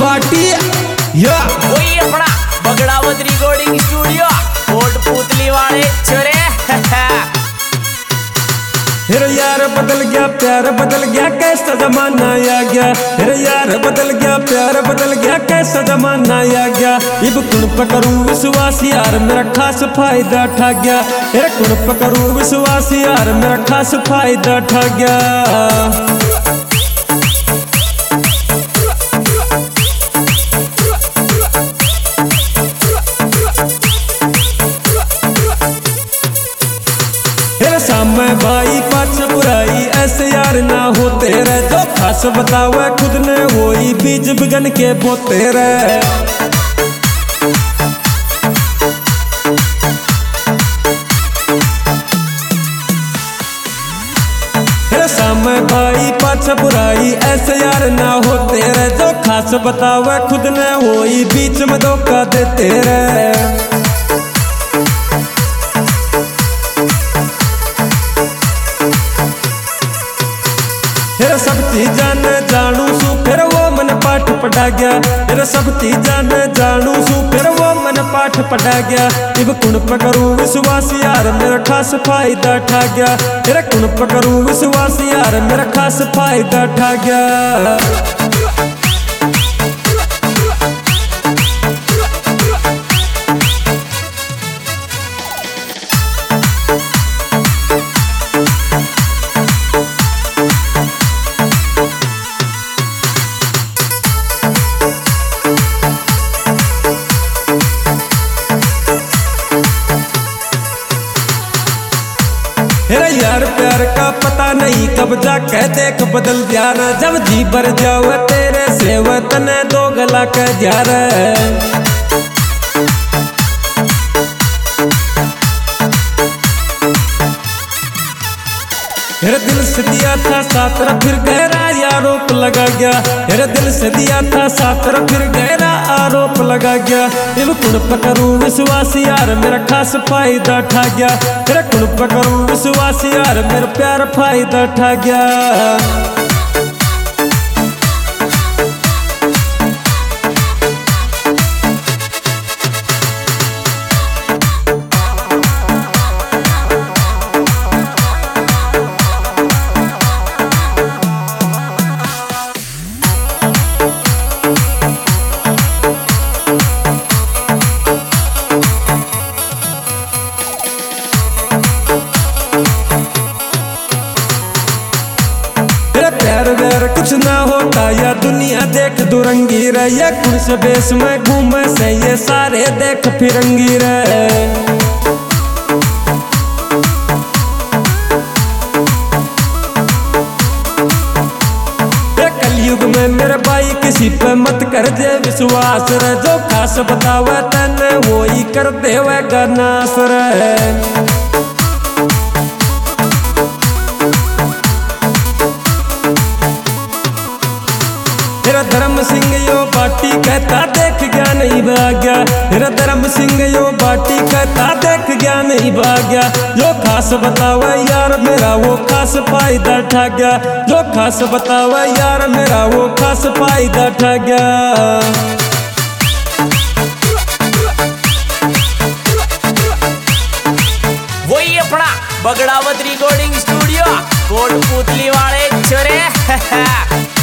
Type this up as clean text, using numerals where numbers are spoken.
बाटी या वही अपना बगड़ावत रिकॉर्डिंग स्टूडियो कोटपुतली वाले छोरे। फिर यार बदल गया प्यार बदल गया कैसा जमाना आ गया। फिर यार बदल गया प्यार बदल गया कैसा जमाना आ गया। इब कुण पकड़ू विश्वास यार मेरा खास फायदा ठा गया। फिर कुण पकड़ू विश्वास यार मेरा खास फायदा ठा गया। सामने भाई पाछ बुराई ऐसे यार ना होते रहे। जो खास बतावे खुद ने वही बीज बिगन के बोते रहे। सामने भाई पाछ बुराई ऐसे यार ना होते रहे। जो खास बतावे खुद ने वही बीच में धोखा देते रहे। फिर सब चीजान जानू सू फिर वो मन पाठ पढ़ा गया। फिर सब चीजान जानू सू फिर वो मन पाठ पढ़ा गया। इब कुण पकड़ू विश्वास यार मेरा खास फायदा ठा गया। फिर कुण पकड़ू विश्वास यार मेरा खास फायदा ठा गया। यार प्यार का पता नहीं कब जाके देख बदल दिया। जब जी भर जाओ तेरे से वतन दो गला के दिया। फिर दिल से दिया था सातरा फिर गहरा आरोप लगा गया। फिर दिल से दिया था सातरा फिर गहरा आरोप लगा गया। इब कुण पकड़ू विश्वास यार मेरा खास फायदा ठा गया। फिर कुण पकड़ू विश्वास यार मेरा प्यार फायदा ठा गया। प्यार व्यार कुछ ना होता या दुनिया देख दुरंगी रहे। या कुछ बेस में घूमे से ये सारे देख फिरंगी रहे। कलयुग में मेरे भाई किसी पे मत कर दे विश्वास रे। जो खास बतावे तने वो ही कर देवेगा नास रे। धर्म सिंह यो बाटी कहता देख गया नहीं भाग्या। फिर धर्म सिंह यो बाटी कहता देख गया नहीं भाग्या। जो खास बतावा यार मेरा वो खास फायदा ठा गया। जो खास बतावा यार मेरा वो खास फायदा ठा गया। वही अपना बगड़ावत रिकॉर्डिंग स्टूडियो कोटपुतली वाले छोरे।